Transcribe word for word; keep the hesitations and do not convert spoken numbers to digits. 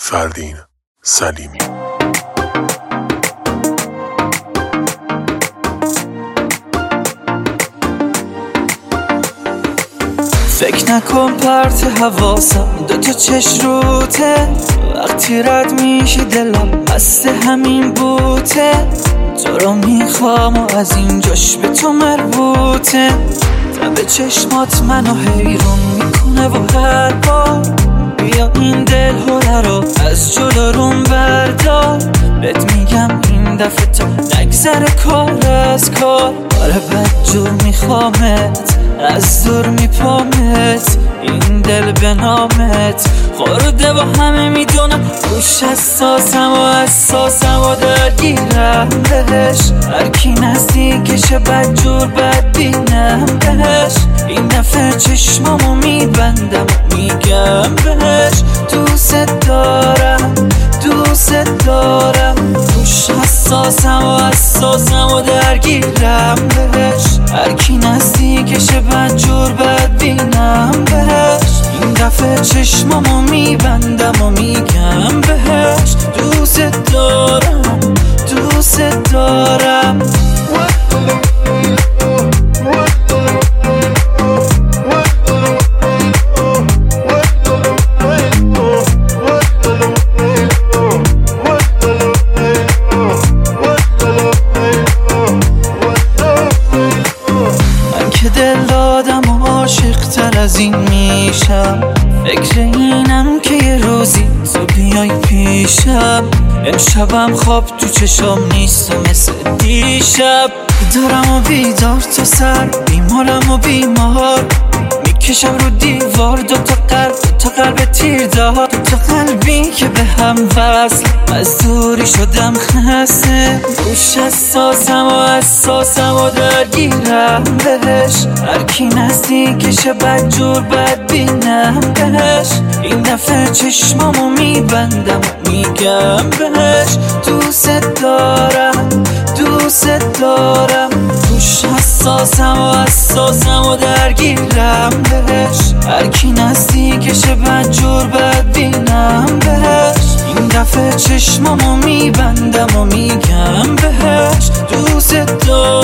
فردین سلیمی. فکر نکن پرت حواسم دو تا چش روته، وقتی رد میشی دلم مست همین بوته. تو رو میخوام و از اینجاش به تو مربوطه. تب چشمات منو حیرون میکنه و هر بار بیا این دل هره رو از جلو روم بردار. بهت میگم این دفعه تا نگذره کار از کار. آره بدجور میخوامت از دور میپامت، این دل به نامت خورده و همه میدونم روش حساسم و حساسم و درگیرم بهش. هرکی نزدیکشه بدجور بد بینم بهش. این دفعه چشمامو میبندم و میگم بهش دوست دارم دوست دارم. روش حساسم و حساسم و درگیرم بهش. هرکی نزدیکشه بدجور بد بینم بهش. این دفعه چشمامو میبندم و میگم بهش دوست دارم دوست دارم. که دل دادم و عاشق تر از این میشم. فکر اینم که یه روزی تو بیای پیشم. امشبم خواب تو چشم نیست و مثل دیشب. بیدارم و بیدار تو سر، بیمارم و بیمار. میکشم رو دیوار دو تا قلب دو تا قلب تیر دار. دو تا قلبی که به هم وصل از دوری شدم خسته. روش حساسم و حساسم و درگیرم بهش. هرکی نزدیکشه بدجور بد بینم بهش. این دفعه چشمامو میبندم و میگم بهش دوست دارم دوست دارم. روش حساسم و حساسم و درگیرم بهش. هرکی نزدیکشه بدجور بد بینم بهش. این دفعه چشمامو میبندم و میگم بهش دوست دارم.